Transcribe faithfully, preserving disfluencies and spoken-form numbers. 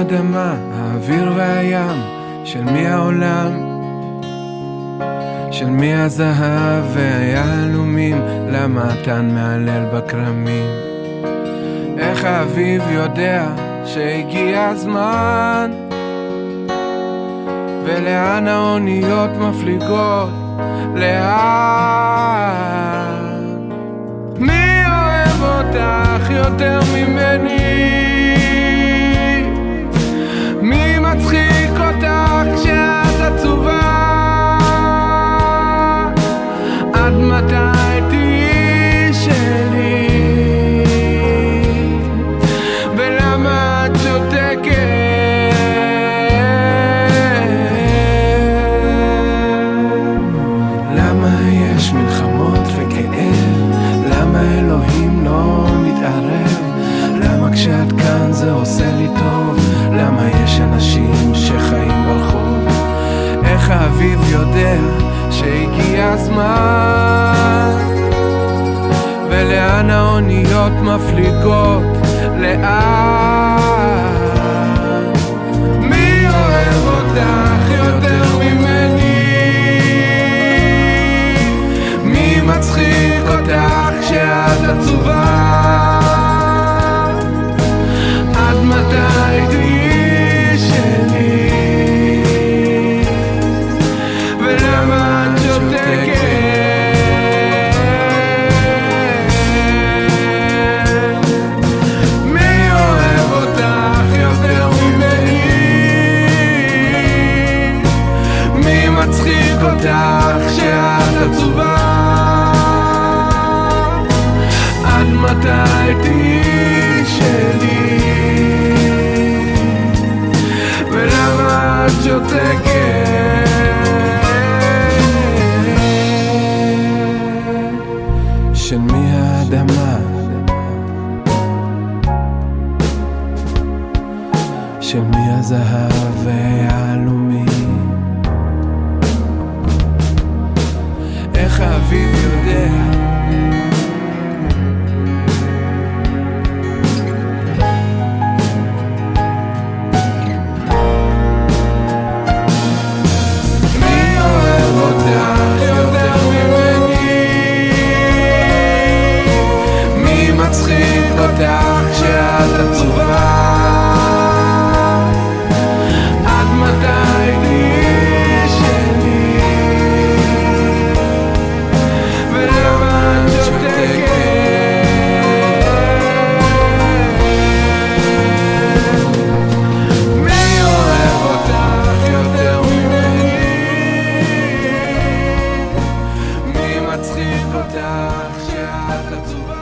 האדמה, האוויר והים, של מי העולם, של מי הזהב והיהלומים, למה התן מעלל בקרמים. איך האביב יודע שהגיע הזמן, ולאן האוניות מפליגות, לאן? מי אוהב אותך יותר ממני? מי מצחיק אותך כשאת עצובה? עד מתי תהיי שלי? ולמה את שותקת? למה יש מלחמות וכאב? למה אלוהים לא מתערב? למה כשאת כאן זה עושה לי טוב? למה יש אנשים שחיים ברחוב? איך האביב יודע שהגיע הזמן, ולאן האוניות מפליגות, לאן? מי אוהב אותך יותר ממני? מי מצחיק אותך כשאת עצובה? עד מתי תהיי שלי? ולמה את שותקת? מי אוהב אותך יותר ממני? מי מצחיק אותך כשאת עצובה? עד מתי תהיי שלי? ולמה את שותקת? של מי האדמה, של מי הזהב והיהלומים. איך האביב יודע אותך כשאת עצובה? עד מתי תהיי שלי? ולמה את שותקת? מי אוהב אותך יותר ממני? מי מצחיק אותך כשאת עצובה?